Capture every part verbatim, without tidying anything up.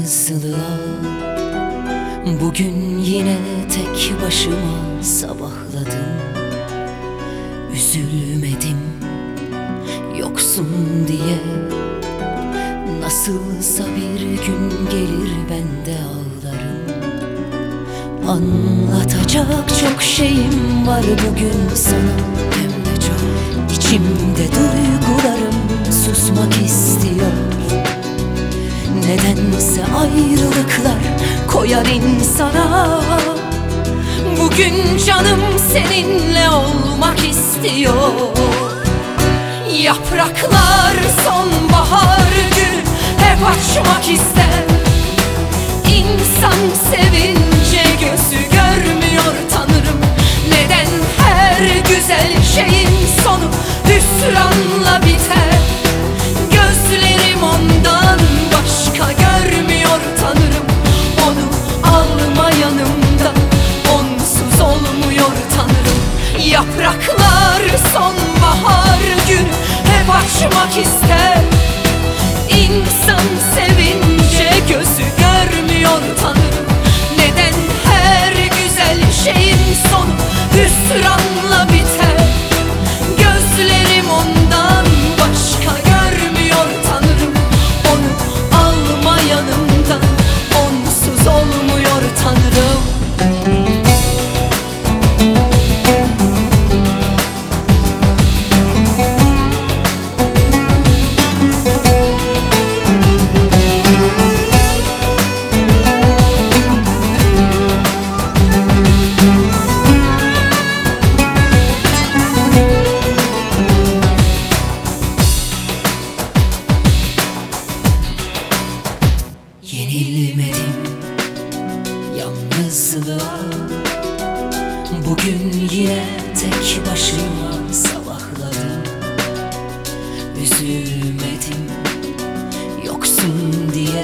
Yalnızlığa bugün yine tek başıma sabahladım. Üzülmedim yoksun diye. Nasılsa bir gün gelir ben de ağlarım. Anlatacak çok şeyim var bugün sana, hem de çok. İçimde duygularım susmak istiyor. Nedense ayrılıklar koyar insana. Bugün canım seninle olmak istiyor. Yapraklar sonbahar günü hep açmak ister. İnsan sevince gözü görmüyor tanırım. Neden her güzel şeyin sonu hüsranla biter? Gözlerim ondan başka görmüyor tanırım. Onu alma yanımda, onsuz olmuyor tanırım. Yapraklar sonbahar günü hep açmak ister. İnsan sevince gözü görmüyor tanırım. Neden her güzel şeyin sonu hüsranla biter? Gözlerim ondan başka görmüyor tanırım. Onu alma yanımda, onsuz olmuyor tanırım. Yenilmedim yalnızlığa bugün yine tek başıma sabahladım. Üzülmedim yoksun diye.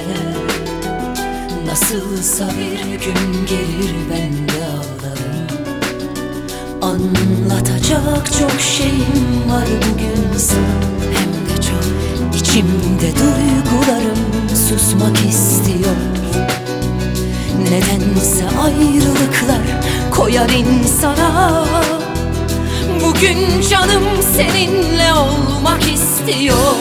Nasılsa bir gün gelir ben de ağlarım. Anlatacak çok şeyim var bugün sana, hem de çok. İçimde duygularım susmak istiyor. Nedense ayrılıklar koyar insana. Bugün canım seninle olmak istiyor.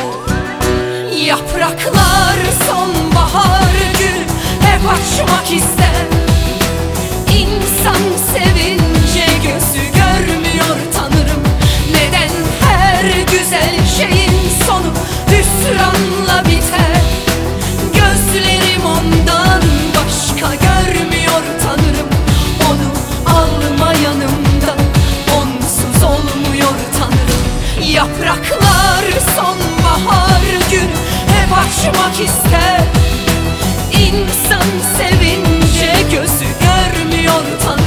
Yapraklar sonbahar günü hep açmak ister. İnsan sevince gözü görmüyor tanırım. Neden her güzel şeyin sonu hüsranla biter? Gözlerim ondan başka görmüyor tanırım. Onu alma yanımda, onsuz olmuyor tanırım. Yapraklar sonbahar günü hep açmak ister. İnsan sevince gözü görmüyor tanırım.